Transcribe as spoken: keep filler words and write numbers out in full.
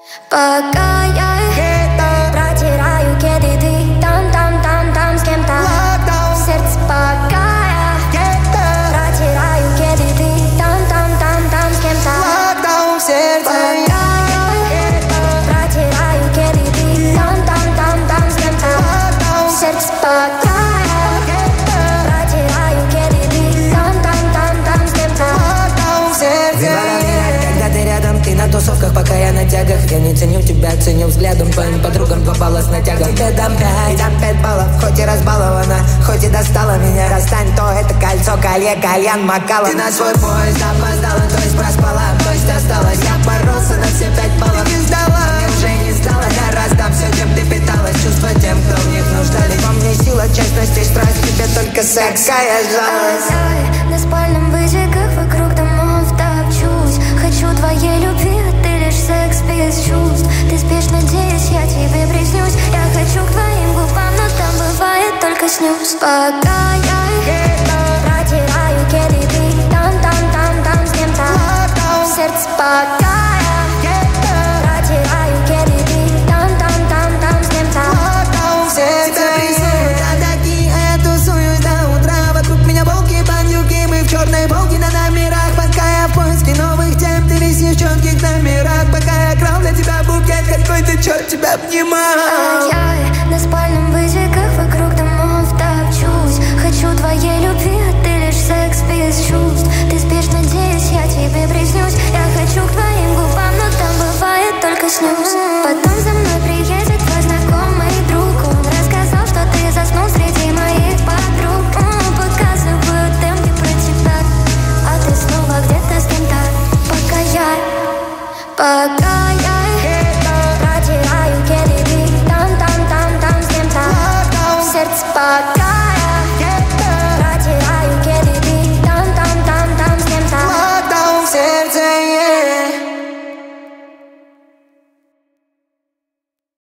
Пока я протираю кеды, ты там, там, там, там с кем-то. В сердце пока я протираю кеды, ты там, там, там, там с кем-то. В сердце протираю кеды, ты там, там, там, там с кем-то. В сердце пока протираю кеды, ты там, там, там, там с кем-то. в сердце. Когда ты рядом, ты на тусовках, пока я на тягах. Я не ценю тебя, ценю взглядом. Твоим подругам два балла с натягом. Тебе дам пять, дам пять баллов. Хоть и разбалована, хоть и достала меня. Расстань, то это кольцо, колье, кальян, макала. Ты на свой поезд опоздала, то есть проспала, то есть осталась. Я боролся на все пять баллов. Ты не сдала, мне уже не стало. Я раздам все, чем ты питалась. Чувства тем, кто в них нуждались. Во мне сила, честность и страсть. Тебе только секс, какая жалость. На спальном вытеках вокруг домов топчусь. Хочу твоей любви, а ты лишь секс без чувств. Ты спишь, надеюсь, я тебе приснюсь. Я хочу к твоим губам, но там бывает только снюс. Пока я протираю кеды, ты там, там, там, там с кем-то. В сердце пока я протираю кеды, ты там, там, там, там с кем-то. в сердце. Тебя прессуют атаки, а я тусуюсь до утра. Вокруг меня волки, бандюки, мы в черной волке на номерах. Пока я в поиске новых тем, ты висишь в четких номерах. Пока я крал для тебя букет, какой-то черт тебя обнимал. А я на спальном вытеках вокруг домов топчусь. Хочу твоей любви, а ты лишь секс без чувств. Ты спишь, надеюсь, я тебе приснюсь. Я хочу к твоим губам, но там бывает только снюс. Потом за мной приедет твой знакомый друг. Он рассказал, что ты заснул среди моих подруг. Он показывают темки про тебя, а ты снова где-то с кем-то. Пока я, пока